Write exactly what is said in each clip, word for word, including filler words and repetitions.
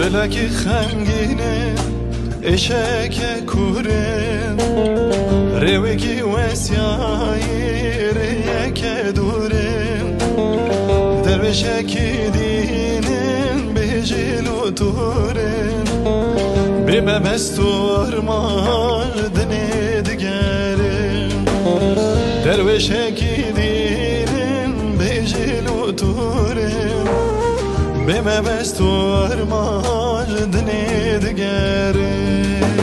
فلکی خمگینه اشک کورن رویگی وسیایی ریک دورن درویشکی دینن بجلو تورن بمبستور مردن دگرن درویشکی دینن بجلو تورن بمبستور مردن دگرن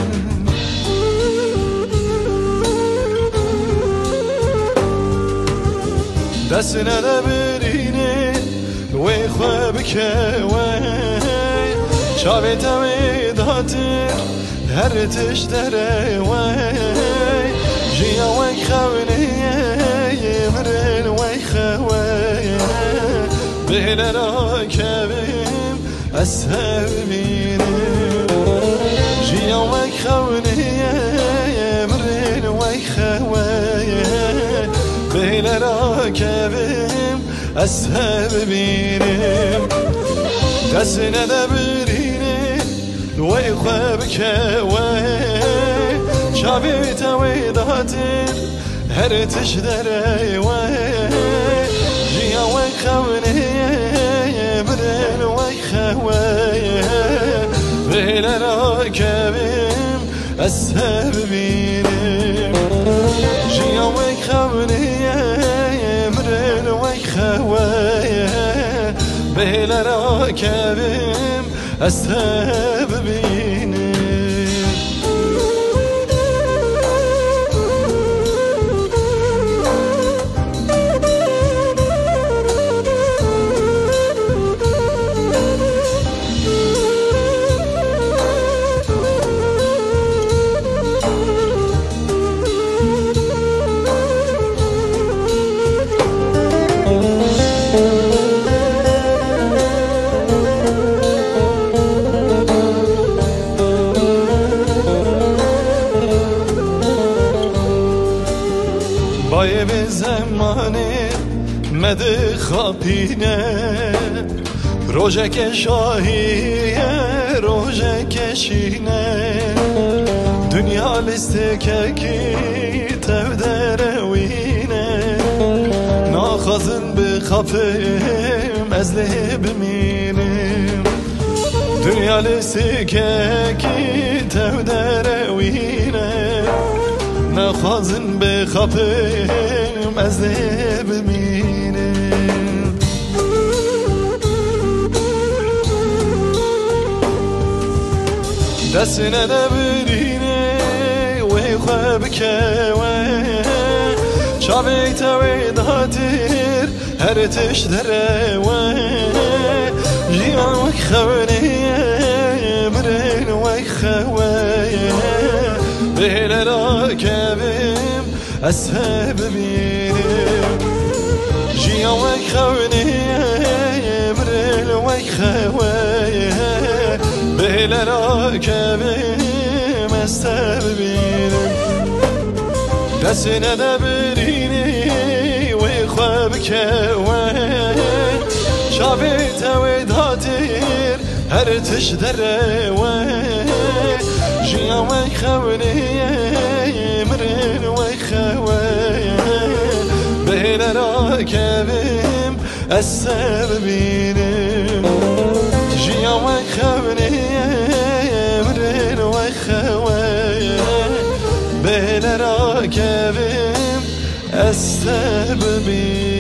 دست نده برینه وی خواب که وی شابه تاوی داتر هر تش داره وی جیا وی خوونه مرن وی خوی بین را کبیم اسهر بینم جیا وی خوونه مرن وی خوی بین را کبیم اسهر بینم دست نده برینه وی خواب که وی شابه تاوی داتر هر تش داره وی جیا وی خوونه مرن وی خوی بین را کبیم اسهر بینم جیا وی خوونه مرن وی خوی بین را کبیم اسهر بینم بای به زمانه مده خاپینه روژه شاهیه روژه کشینه دنیا لسته که کی تفده روینه ناخازن بخافم از له بمینم دنیا لسته که کی تفده روینه نخوازن بخافم از ببینم دست نده برینه وی خواب که وی شابه تاوی داتر هر تش داره وی جیان وی خوونه مرن وی خوی بین را کبیم اسهر ببینم جیا وی خوونه مرن وی خوی بین را کبیم اسهر ببینم دست نده برینه وی خواب که وی شابه تاوی داتر هر تش داره وی جیا وی خوونه مرن وی خوی بین را کبیم اسهر بینم جیا وی خوونه مرن وی خوی بین را کبیم اسهر بینم